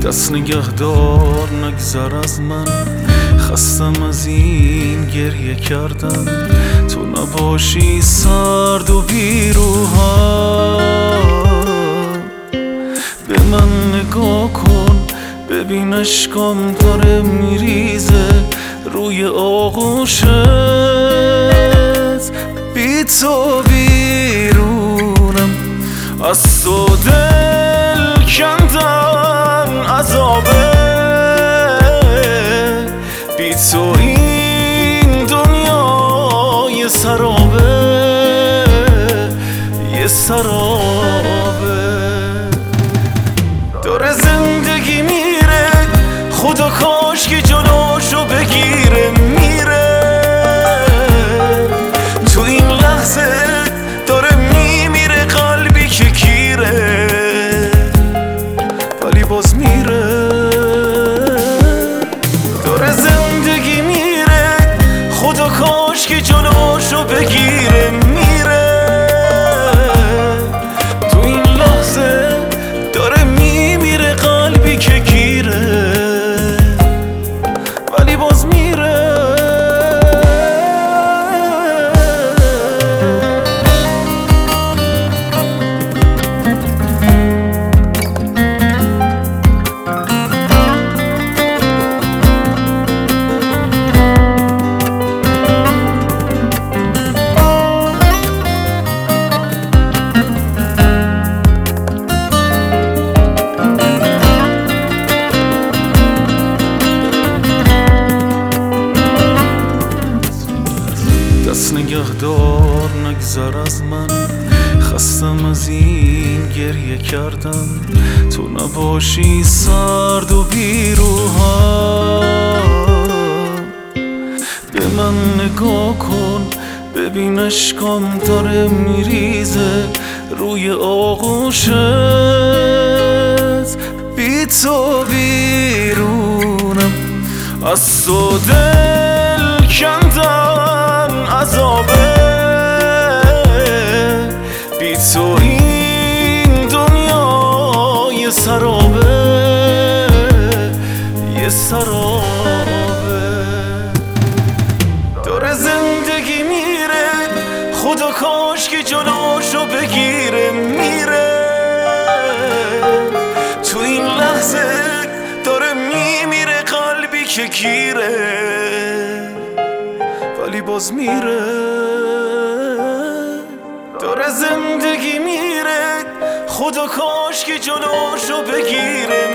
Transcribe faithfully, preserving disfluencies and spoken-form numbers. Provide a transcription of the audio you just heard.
دست نگهدار نگذر از من، خستم از این گریه کردن. تو نباشی سرد و بیروحم. به من نگاه کن ببین اشکام داره میریزه روی آغوشت. بی تو بیرونم، از تو دل کندن عذابه. بی تو این دنیا یه سرابه، یه سرابه. داره زندگی میره، خدا کاش که جلوشو بگیره. میره تو این لحظه داره میمیره قلبی که گیره، ولی باز میره. داره زندگی میره، خدا کاش که جلوشو بگیره. میره تو این لحظه داره میمیره قلبی که گیره، ولی باز میره. دست نگهدار نگذر از من، خستم از این گریه کردن. تو نباشی سرد و بیروحم. به من نگاه کن ببین اشکام داره میریزه روی آغوشت. بی تو بیرونم، از تو دل کندن عذابه. بی تو این دنیا یه سرابه، یه سرابه. داره زندگی میره، خدا کاش که جلوشو بگیره. میره تو این لحظه داره میمیره قلبی که گیره، ولی باز میره. داره زندگی میره، خدا کاش که جلوشو بگیره.